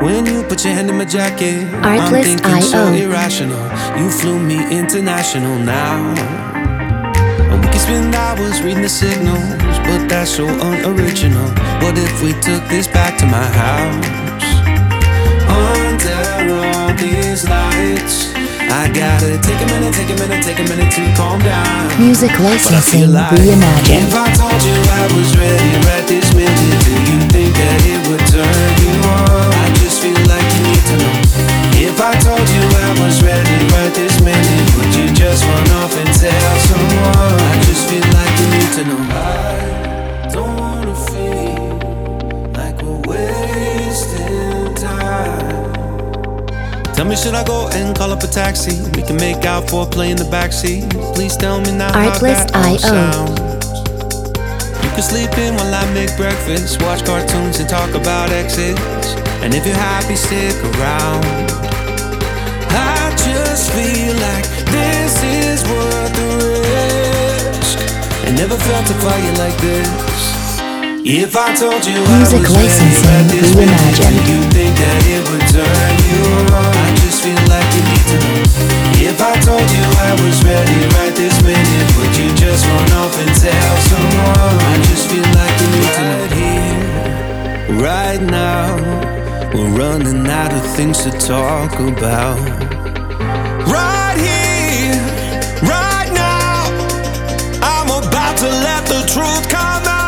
When you put your hand in my jacket, I'm Artlist thinking so IO. irrational. You flew me international now. And we can spend hours reading the signals, but that's so unoriginal. What if we took this back to my house? Under all these lights, I gotta take a minute to calm down. Music licensing reimagined. If I told you I was ready right this minute, do you think that it would turn you on? I just feel like you need to know. If I told you I was ready right this minute, would you just run off and tell someone? I just feel like you need to know. I don't wanna feel like we're wasting time. Tell me, should I go and call up a taxi? We can make out for a play in the backseat. Please tell me now Artlist how that all IO. sounds. You can sleep in while I make breakfast, watch cartoons and talk about exes. And if you're happy, stick around. I just feel like this is worth the risk. I never felt a fire like this. If I told you Music I was licensing ready right this minute, reimagined. do you think that it would turn you on? I just feel like you need to know. If I told you I was ready right this minute, would you just run off and tell someone? I just feel like you need to know. Right here, right now, we're running out of things to talk about. Right here, right now, I'm about to let the truth come out.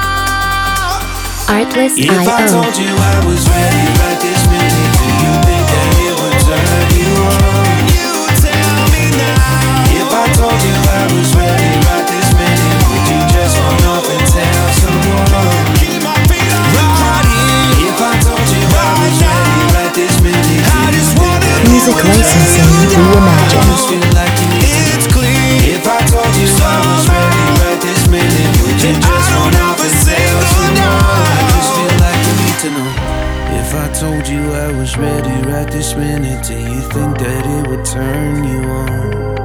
Artlist If I IO. told you I was ready right this minute, do you think that it would turn you on? You tell me now. If I told you I was ready right this minute, would you just run off and tell someone? Keep my feet on the ground. If I told you I was ready right this minute, I just wanna Music licensing I reimagined. just feel like you need to know. It's clear. If I told you I was ready right this minute, would you just run off and tell someone? I just feel like you need to know. If I told you I was ready right this minute, do you think that it would turn you on?